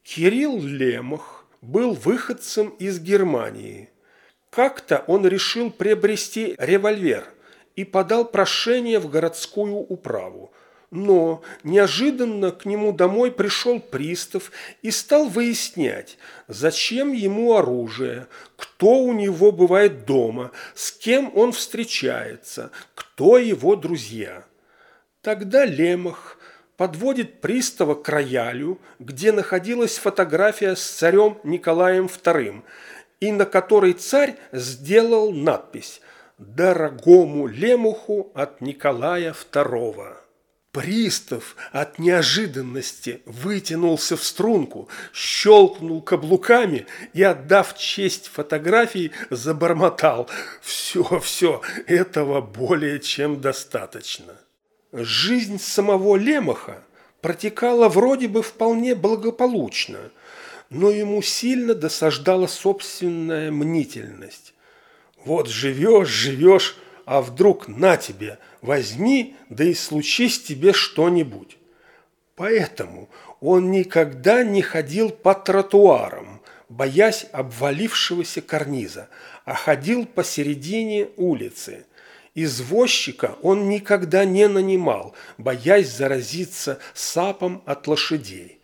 Кирилл Лемах был выходцем из Германии. Как-то он решил приобрести револьвер и подал прошение в городскую управу. Но неожиданно к нему домой пришел пристав и стал выяснять, зачем ему оружие, кто у него бывает дома, с кем он встречается, кто его друзья. Тогда Лемах подводит пристава к роялю, где находилась фотография с царем Николаем II, и на которой царь сделал надпись «Дорогому Лемуху от Николая II». Пристав от неожиданности вытянулся в струнку, щелкнул каблуками и, отдав честь фотографии, забормотал: «Все, этого более чем достаточно». Жизнь самого Лемаха протекала вроде бы вполне благополучно, но ему сильно досаждала собственная мнительность. Вот живешь, а вдруг на тебе, возьми, да и случись тебе что-нибудь. Поэтому он никогда не ходил по тротуарам, боясь обвалившегося карниза, а ходил посередине улицы. Извозчика он никогда не нанимал, боясь заразиться сапом от лошадей.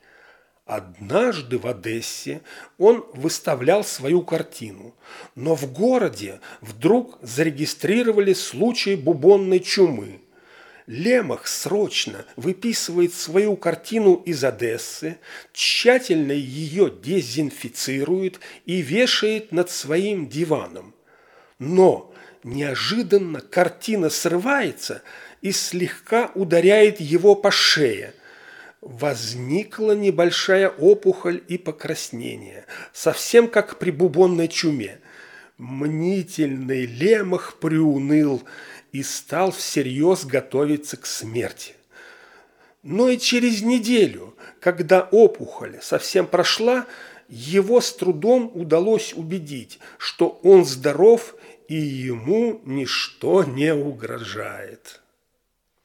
Однажды в Одессе он выставлял свою картину, но в городе вдруг зарегистрировали случай бубонной чумы. Лемах срочно выписывает свою картину из Одессы, тщательно ее дезинфицирует и вешает над своим диваном. Но неожиданно картина срывается и слегка ударяет его по шее. Возникла небольшая опухоль и покраснение, совсем как при бубонной чуме. Мнительный Лемах приуныл и стал всерьез готовиться к смерти. Но и через неделю, когда опухоль совсем прошла, его с трудом удалось убедить, что он здоров и ему ничто не угрожает.